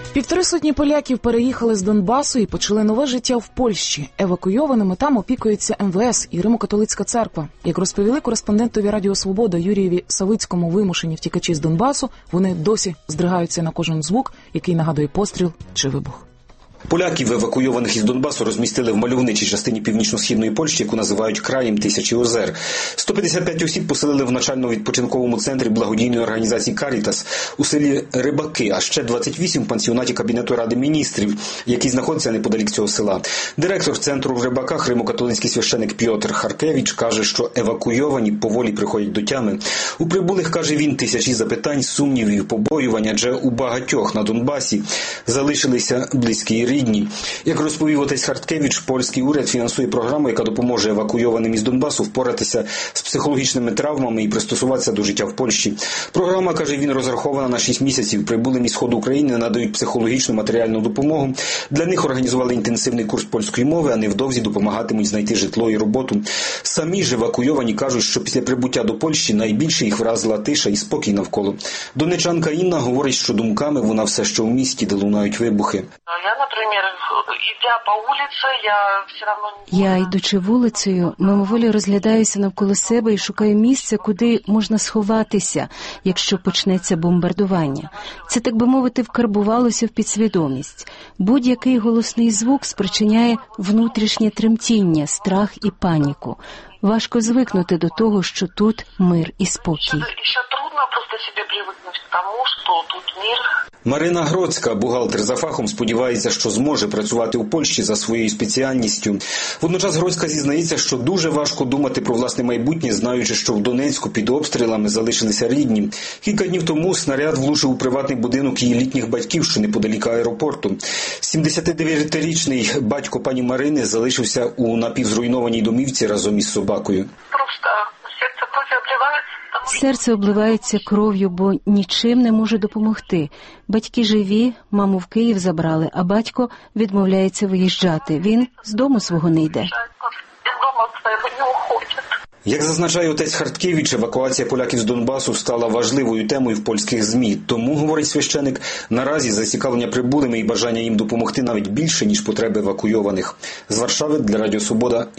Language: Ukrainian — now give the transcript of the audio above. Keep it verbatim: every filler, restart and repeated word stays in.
Півтори сотні поляків переїхали з Донбасу і почали нове життя в Польщі. Евакуйованими там опікується ем ве ес і Римо-католицька церква. Як розповіли кореспондентові Радіо Свобода Юрієві Савицькому вимушені втікачі з Донбасу, вони досі здригаються на кожен звук, який нагадує постріл чи вибух. Поляків, евакуйованих із Донбасу, розмістили в мальовничій частині північно-східної Польщі, яку називають краєм тисячі озер. сто п'ятдесят п'ять осіб поселили в навчально-відпочинковому центрі благодійної організації «Карітас» у селі Рибаки, а ще двадцять вісім в пансіонаті Кабінету Ради міністрів, який знаходиться неподалік цього села. Директор центру в Рибаках, римокатолицький священик Пьотр Харкевич, каже, що евакуйовані поволі приходять до тями. У прибулих, каже він, тисячі запитань, сумнівів, побоювань, адже у багатьох на Донбасі залишилися близькі рідні. Як розповів отець Харкевич, польський уряд фінансує програму, яка допоможе евакуйованим із Донбасу впоратися з психологічними травмами і пристосуватися до життя в Польщі. Програма, каже він, розрахована на шість місяців. Прибулим із Сходу України надають психологічну матеріальну допомогу. Для них організували інтенсивний курс польської мови, а невдовзі допомагатимуть знайти житло і роботу. Самі ж евакуйовані кажуть, що після прибуття до Польщі найбільше їх вразила тиша і спокій навколо. Донечанка Інна говорить, що думками вона все ще у місті, де лунають вибухи. Я, йдучи вулицею, мимоволі розглядаюся навколо себе і шукаю місце, куди можна сховатися, якщо почнеться бомбардування. Це, так би мовити, вкарбувалося в підсвідомість. Будь-який голосний звук спричиняє внутрішнє тремтіння, страх і паніку. Важко звикнути до того, що тут мир і спокій. Марина Гроцька, бухгалтер за фахом, сподівається, що зможе працювати у Польщі за своєю спеціальністю. Водночас Гроцька зізнається, що дуже важко думати про власне майбутнє, знаючи, що в Донецьку під обстрілами залишилися рідні. Кілька днів тому снаряд влучив у приватний будинок її літніх батьків, що неподалік аеропорту. сімдесятидев'ятирічний батько пані Марини залишився у напівзруйнованій домівці разом із собакою. Серце обливається кров'ю, бо нічим не може допомогти. Батьки живі, маму в Київ забрали, а батько відмовляється виїжджати. Він з дому свого не йде. Як зазначає отець Харкевич, евакуація поляків з Донбасу стала важливою темою в польських ЗМІ. Тому, говорить священик, наразі зацікавлення прибулими і бажання їм допомогти навіть більше, ніж потреби евакуйованих. З Варшави для Радіо Свобода